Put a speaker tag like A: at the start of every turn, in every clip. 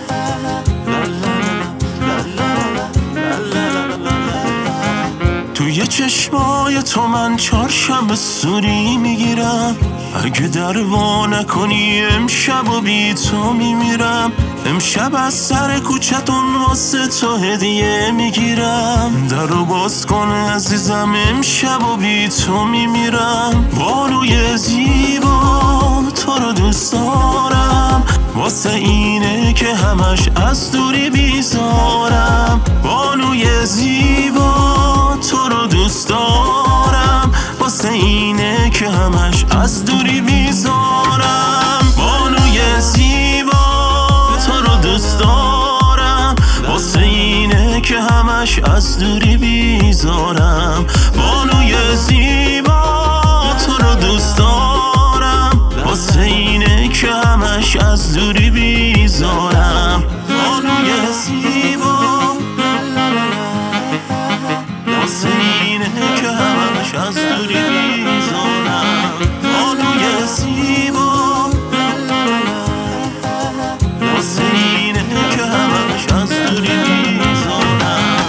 A: توی چشمای تو من چهارشنبه سوری میگیرم، اگه دروا نکنی امشب و بی تو میمیرم. امشب از سر کوچتون واسه تو هدیه میگیرم، درو باز کن عزیزم امشب و بی تو میمیرم. بانوی زیبا تو رو دوست دارم، واسه اینه که همش از دوری بیزارم. بانوی زیبا تو رو دوست دارم، واسه اینه که همش از دوری بیزارم. بانوی زیبا تو رو دوست دارم، واسه اینه که همش از دوری بیزارم. بانوی زیبا تو رو دوست دارم، واسه اینه که همش از دوری بیزارم. بانوی زیبا واسه اینه که همش از دوری بیزارم. بانوی زیبا واسه اینه که همش از دوری بیزارم.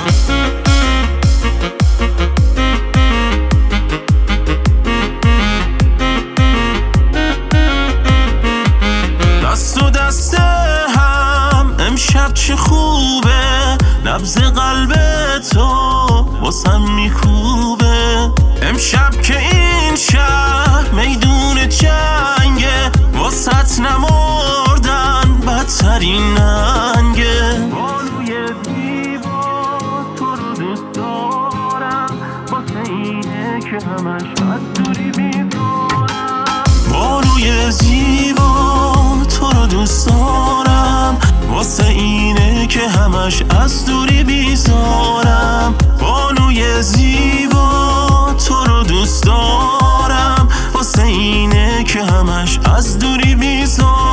A: دست و دست هم امشب چه خوبه، نبض قلب تو واسم میکوبه. امشب که این شهر میدون جنگه، واسط نمردن بدترین ننگه. بانوی زیبا تو رو دوست دارم، واسه اینه که همش از دوری بیزارم. بانوی زیبا تو رو دوست دارم، واسه اینه که همش از دوری بیزارم. بانوی زیبا تو رو دوست دارم، واسه اینه که همش از دوری بیزارم.